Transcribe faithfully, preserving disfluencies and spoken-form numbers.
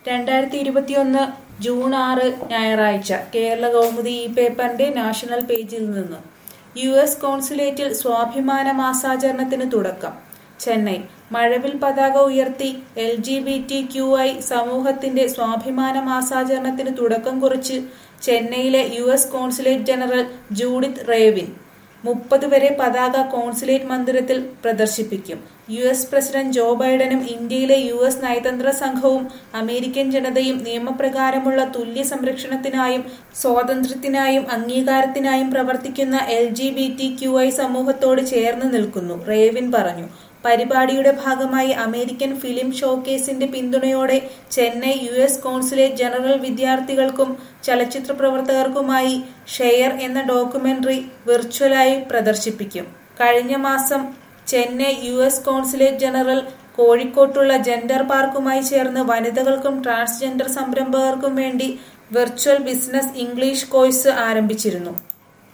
രണ്ടായിരത്തി ഇരുപത്തിയൊന്ന് ജൂൺ ആറ് ഞായറാഴ്ച കേരള കൗമുദി ഈ പേപ്പറിന്റെ നാഷണൽ പേജിൽ നിന്ന് യു എസ് കോൺസുലേറ്റിൽ സ്വാഭിമാന മാസാചരണത്തിന് തുടക്കം. ചെന്നൈ. മഴവിൽ പതാക ഉയർത്തി L G B T Q I സമൂഹത്തിന്റെ സ്വാഭിമാന മാസാചരണത്തിന് തുടക്കം കുറിച്ച് ചെന്നൈയിലെ U S consulate general Judith Ravin. മുപ്പത് വരെ പതാക കോൺസുലേറ്റ് മന്ദിരത്തിൽ പ്രദർശിപ്പിക്കും. യു എസ് പ്രസിഡന്റ് ജോ ബൈഡനും ഇന്ത്യയിലെ യു എസ് നയതന്ത്ര സംഘവും അമേരിക്കൻ ജനതയും നിയമപ്രകാരമുള്ള തുല്യ സംരക്ഷണത്തിനായും സ്വാതന്ത്ര്യത്തിനായും അംഗീകാരത്തിനായും പ്രവർത്തിക്കുന്ന L G B T Q I സമൂഹത്തോട് ചേർന്ന് നിൽക്കുന്നു, റേവിൻ പറഞ്ഞു. പരിപാടിയുടെ ഭാഗമായി അമേരിക്കൻ ഫിലിം ഷോക്കേസിന്റെ പിന്തുണയോടെ Chennai U S consulate general വിദ്യാർത്ഥികൾക്കും ചലച്ചിത്ര പ്രവർത്തകർക്കുമായി ഷെയർ എന്ന ഡോക്യുമെന്ററി വിർച്വലായി പ്രദർശിപ്പിക്കും. കഴിഞ്ഞ മാസം Chennai U S consulate general കോഴിക്കോട്ടുള്ള ജെൻഡർ പാർക്കുമായി ചേർന്ന് വനിതകൾക്കും ട്രാൻസ്ജെൻഡർ സംരംഭകർക്കും വേണ്ടി വിർച്വൽ ബിസിനസ് ഇംഗ്ലീഷ് കോഴ്സ് ആരംഭിച്ചിരുന്നു.